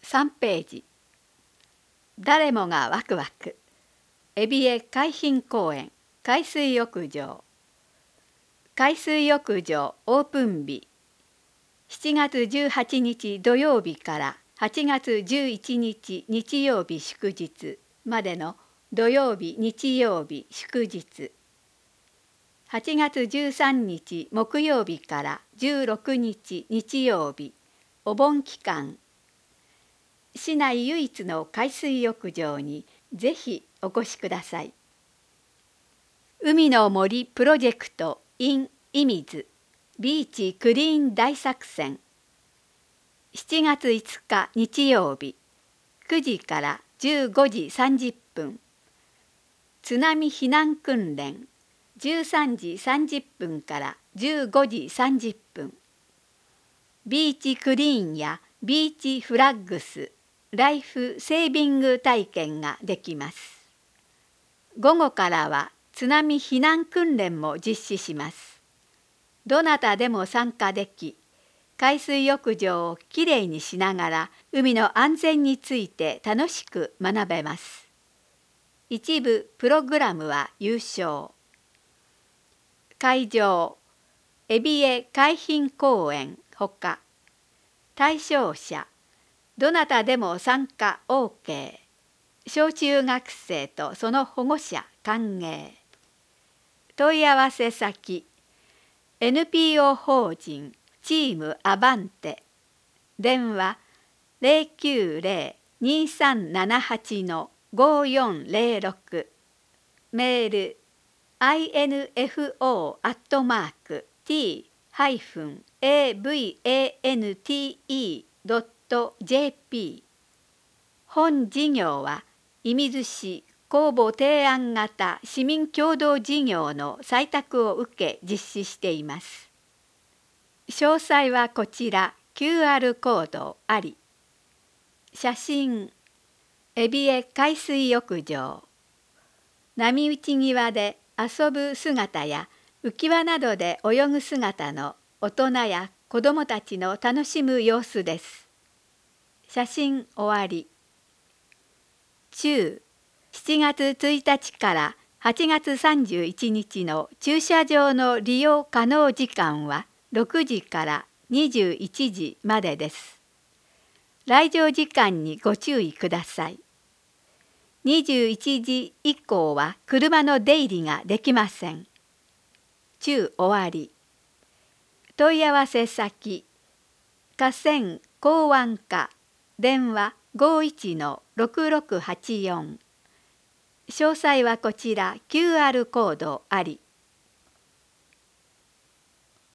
3ページ。誰もがワクワク。海老江海浜公園海水浴場。海水浴場オープン日。7月18日土曜日から8月11日日曜日祝日までの土曜日日曜日祝日。8月13日木曜日から16日日曜日お盆期間。市内唯一の海水浴場にぜひお越しください。海の森プロジェクト in 射水ビーチクリーン大作戦。7月5日日曜日9時から15時30分。津波避難訓練13時30分から15時30分。ビーチクリーンやビーチフラッグス、ライフセービング体験ができます。午後からは津波避難訓練も実施します。どなたでも参加でき、海水浴場をきれいにしながら海の安全について楽しく学べます。一部プログラムは有償。会場、海老江海浜公園ほか。対象者、どなたでも参加 OK。小中学生とその保護者歓迎。問い合わせ先、NPO 法人チームアバンテ。電話090-2378-5406。メール info@avante.jp。 本事業は射水市公募提案型市民共同事業の採択を受け実施しています。詳細はこちら QR コードあり。写真、海老江海水浴場。波打ち際で遊ぶ姿や浮き輪などで泳ぐ姿の大人や子どもたちの楽しむ様子です。写真終わり。7月1日から8月31日の駐車場の利用可能時間は6時から21時までです。来場時間にご注意ください。21時以降は車の出入りができません。終わり。問い合わせ先、河川港湾課電話51-6684。詳細はこちら QR コードあり。